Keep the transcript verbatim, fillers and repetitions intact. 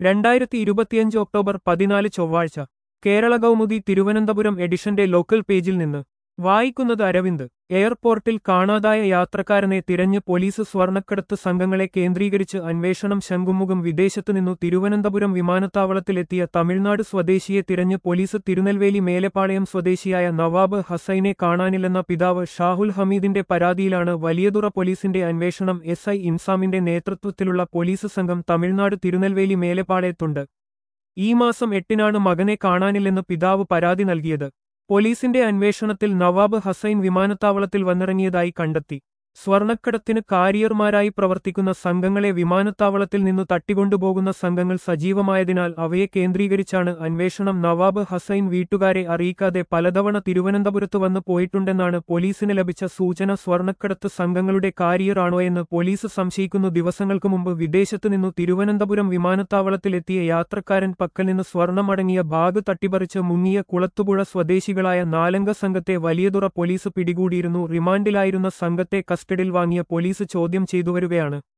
രണ്ടായിരത്തി ഇരുപത്തിയഞ്ച് ഒക്ടോബർ പതിനാല് ചൊവ്വാഴ്ച കേരള കൗമുദി തിരുവനന്തപുരം എഡിഷന്റെ ലോക്കൽ പേജിൽ നിന്ന് വായിക്കുന്നത് അരവിന്ദ്. എയർപോർട്ടിൽ കാണാതായ യാത്രക്കാരനെ തിരഞ്ഞ് പോലീസ്. സ്വർണ്ണക്കടത്ത് സംഘങ്ങളെ കേന്ദ്രീകരിച്ച് അന്വേഷണം. ശംഖുമുഖം. വിദേശത്തുനിന്നു തിരുവനന്തപുരം വിമാനത്താവളത്തിലെത്തിയ തമിഴ്നാട് സ്വദേശിയെ തിരഞ്ഞ് പോലീസ്. തിരുനെൽവേലി മേലെപ്പാളയം സ്വദേശിയായ നവാബ് ഹസൈനെ കാണാനില്ലെന്ന പിതാവ് ഷാഹുൽ ഹമീദിന്റെ പരാതിയിലാണ് വലിയതുറ പോലീസിന്റെ അന്വേഷണം. എസ് ഐ ഇൻസാമിന്റെ നേതൃത്വത്തിലുള്ള പോലീസ് സംഘം തമിഴ്നാട് തിരുനെൽവേലി മേലെപ്പാളയത്തുണ്ട്. ഈ മാസം എട്ടിനാണ് മകനെ കാണാനില്ലെന്ന് പിതാവ് പരാതി നൽകിയത്. പോലീസിന്റെ അന്വേഷണത്തിൽ നവാബ് ഹസൈൻ വിമാനത്താവളത്തിൽ വന്നിറങ്ങിയതായി കണ്ടെത്തി. സ്വർണ്ണക്കടത്തിന് കാരിയർമാരായി പ്രവർത്തിക്കുന്ന സംഘങ്ങളെ വിമാനത്താവളത്തിൽ നിന്നു തട്ടിക്കൊണ്ടുപോകുന്ന സംഘങ്ങൾ സജീവമായതിനാൽ അവയെ കേന്ദ്രീകരിച്ചാണ് അന്വേഷണം. നവാബ് ഹസൈൻ വീട്ടുകാരെ അറിയിക്കാതെ പലതവണ തിരുവനന്തപുരത്ത് വന്ന് പോയിട്ടുണ്ടെന്നാണ് പോലീസിന് ലഭിച്ച സൂചന. സ്വർണ്ണക്കടത്ത് സംഘങ്ങളുടെ കാരിയർ ആണോയെന്ന് പോലീസ് സംശയിക്കുന്നു. ദിവസങ്ങൾക്ക് മുമ്പ് വിദേശത്തു നിന്നു തിരുവനന്തപുരം വിമാനത്താവളത്തിലെത്തിയ യാത്രക്കാരൻ പക്കൽ നിന്ന് സ്വർണ്ണമടങ്ങിയ ബാഗ് തട്ടിപ്പറിച്ച് മുങ്ങിയ കുളത്തുപുഴ സ്വദേശികളായ നാലംഗ സംഘത്തെ വലിയതുറ പോലീസ് പിടികൂടിയിരുന്നു. റിമാൻഡിലായിരുന്ന സംഘത്തെ കസ്റ്റഡിയിൽ വാങ്ങിയ പോലീസ് ചോദ്യം ചെയ്തുവരികയാണ്.